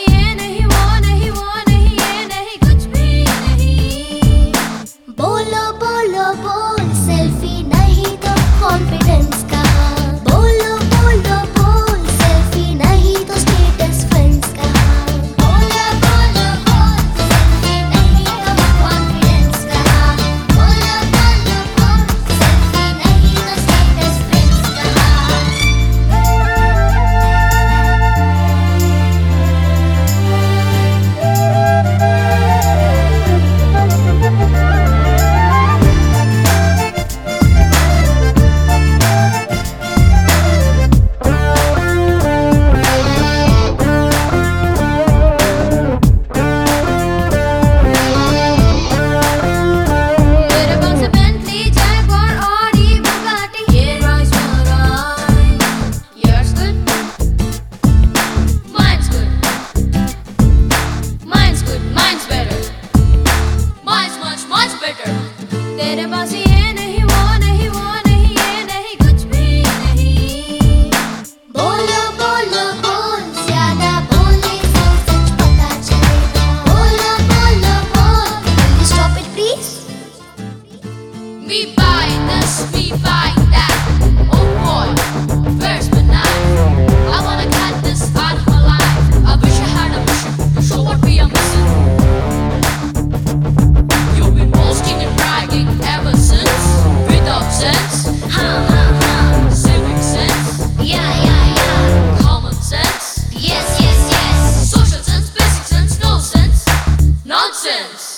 ये नहीं वो नहीं वो नहीं ये नहीं कुछ भी नहीं। बोलो बोलो बोल सेल्फी नहीं तो कॉन्फिडेंस का। बोलो बोलो बोल सेल्फी नहीं तो स्टेटस फ्रेंड्स का। बोलो बोलो बोल सेल्फी नहीं तो कॉन्फिडेंस का। बोलो बोलो बोल सेल्फी नहीं तो स्टेटस फ्रेंड्स का। तेरे पास बेंटली जैगुआर ऑडी बुगाटी ये Rolls Royce yours good mine's better mine's much better। तेरे पास ये नहीं वो नहीं वो नहीं ये नहीं कुछ भी नहीं। बोलो बोलो बोल ज्यादा बोले तो सच पता चलेगा। बोलो बोलो बोल will you stop it please? Me buy this, me buy that. Oh boy, where's my knife? I wanna cut this out of my life. I wish I had a mission to show what we are missing. You've been boasting and bragging ever since, without sense, civic sense, Yeah. common sense, Yes. social sense, basic sense, no sense, nonsense.